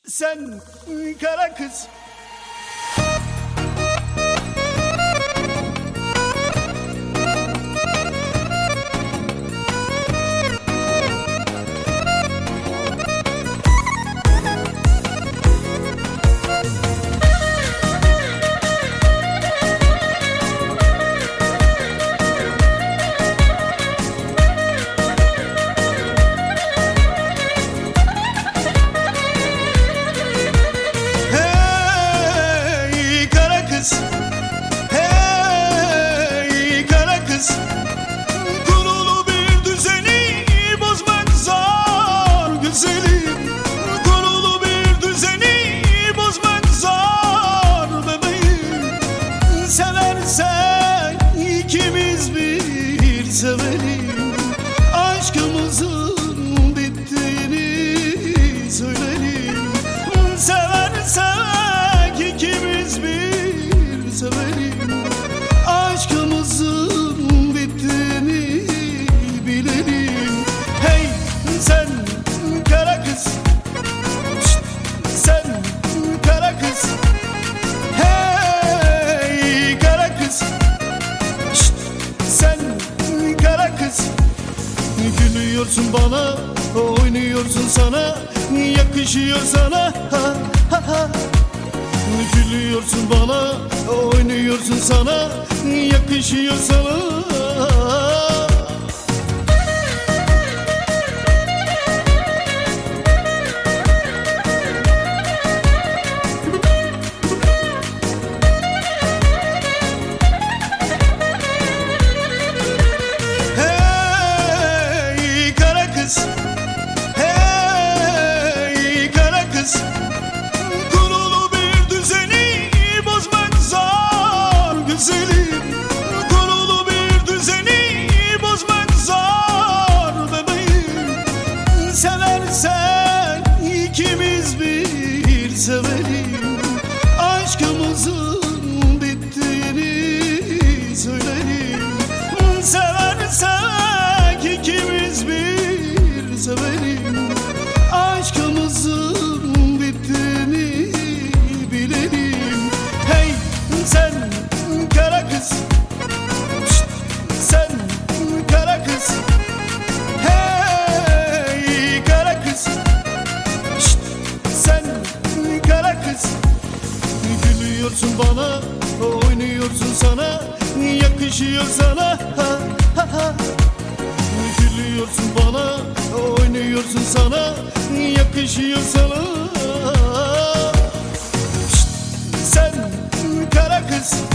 Sen kara kız. Hey kara kız, kurulu bir düzeni bozmak zor güzelim. Kurulu bir düzeni bozmak zor bebeğim. Seversen ikimiz bir sevelim. Aşkımızın bittiğini söylerim. Seversek ikimiz bir sevelim. Aşkımızın bittiğini bilelim. Hey sen kara kız, şşt, sen kara kız. Hey kara kız, şşt, sen kara kız. Gülüyorsun bana, oynuyorsun sana, yakışıyor sana. Ha, ha, ha. Gülüyorsun bana, oynuyorsun sana, yakışıyor sana. Hey kara kız, hey kara kız, kurulu bir düzeni bozmak zor güzelim. Kurulu bir düzeni bozmak zor bebeğim. Seversen ikimiz bir sevelim. Aşkımızın bittiğini söylerim. Seversek ikimiz bir sevelim. Aşkımızın bittiğini bilelim. Hey sen kara kız, şşt, sen kara kız. Hey kara kız, şşt, sen kara kız. Gülüyorsun bana, oynuyorsun sana, yakışıyor sana. Ha, ha, ha. Gülüyorsun bana, oynuyorsun sana, yakışıyor sana. Şşt, sen kara kız.